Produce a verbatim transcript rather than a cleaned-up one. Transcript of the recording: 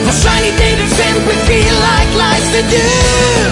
A shiny day to simply feel like life's to do.